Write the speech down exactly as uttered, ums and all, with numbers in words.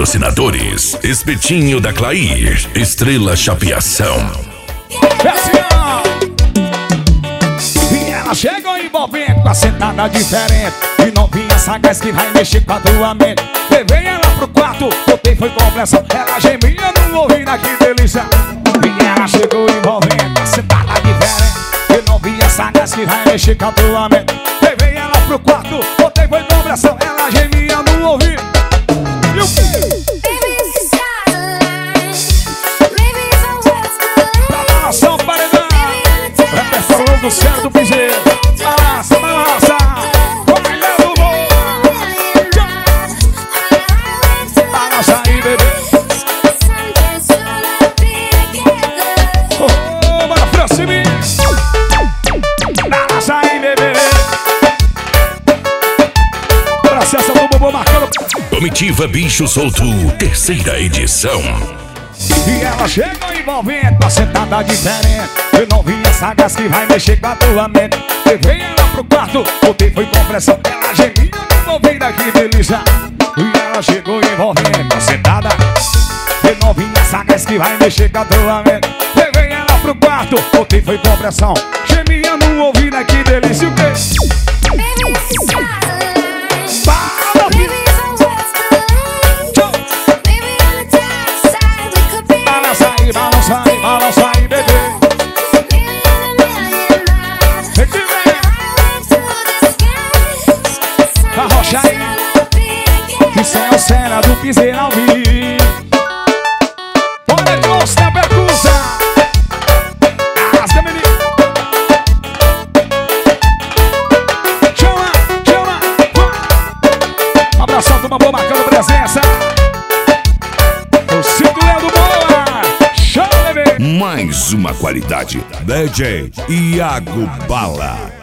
Patrocinadores: Espetinho da Clair, Estrela Chapeação. E ela chegou envolvendo com a sentada diferente e novinha sagaz que vai mexer com a tua mente. Levei ela pro quarto, botei foi com pressão. Ela gemia no ouvido, que delícia. E ela chegou envolvendo com a sentada diferente e novinha sagaz que vai mexer com a tua mente. Levei ela pro quarto, botei foi com pressão. Ela gemia no ouvido. E o que? Balanção, paredão, repertório do céu do piseiro. Balança, balança, olha do bom. Balança aí, bebê. Oh, bora pra cima. Balança aí, bebê. Processa do bobo marcando. Comitiva Bicho Solto, terceira edição. E ela chegou envolvendo com a sentada diferente e novinha sagaz que vai mexer com a tua mente. Levei ela pro quarto, botei foi com pressão. Ela gemia no ouvido, que delícia. E ela chegou envolvendo com a sentada e novinha sagaz que vai mexer com a tua mente. Levei ela pro quarto, botei foi com pressão. Gemia no ouvido, que delícia. O quê? Balança aí, balança aí, bebê. Vem que vem. Arrocha aí. Isso é o cena do piseiro ao vivo. Bora de osso na percussa. Arrasca, menino. Chama, chama. Um abração, turma boa marcando presença. O Cito Léo do Boa. Mais uma qualidade. D J Iago Bala.